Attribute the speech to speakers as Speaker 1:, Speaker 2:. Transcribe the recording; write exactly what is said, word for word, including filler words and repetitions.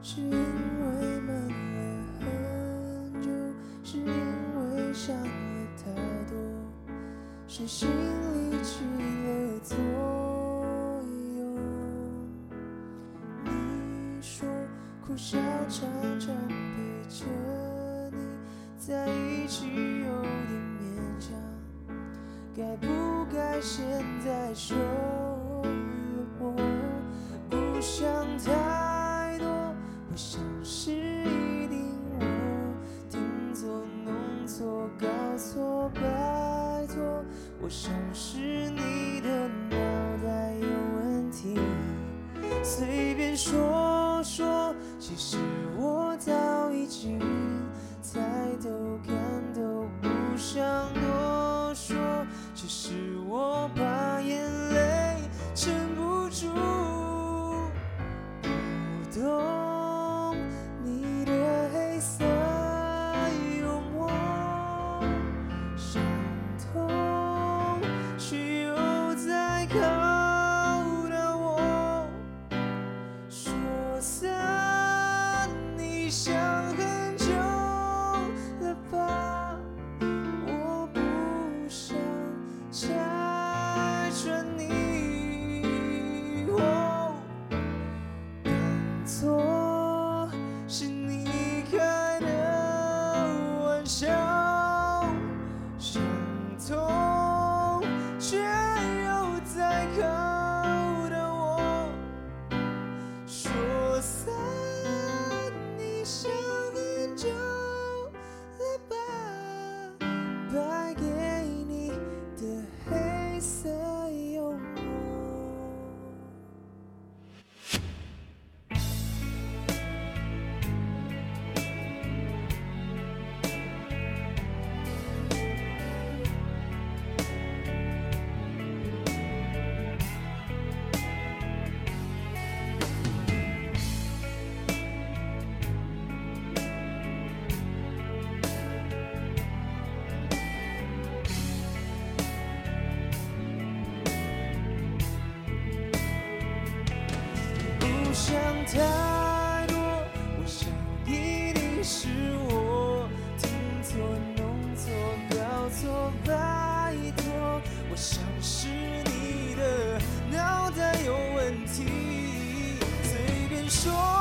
Speaker 1: 是因为闷了很久，是因为想了太多，是心里起了作用。你说苦笑常常陪着你在一起有点勉强，该不该现在说了？我不想太多，我想是一定我听错弄错搞错，拜托，我想是你的脑袋有问题，随便说说，其实我早已经猜透看透，不想多说，只是我怕眼泪撑不住。不懂你的黑色幽默，伤痛却又在考到我，说散你想很久了吧，我不想拆穿你。哦，当作是你开的玩笑，伤痛却又在考到我，说散你想很久了吧，败给你的黑色幽默。不想太多，我想一定是我听错弄错搞错，拜托，我想是你的脑袋有问题，随便说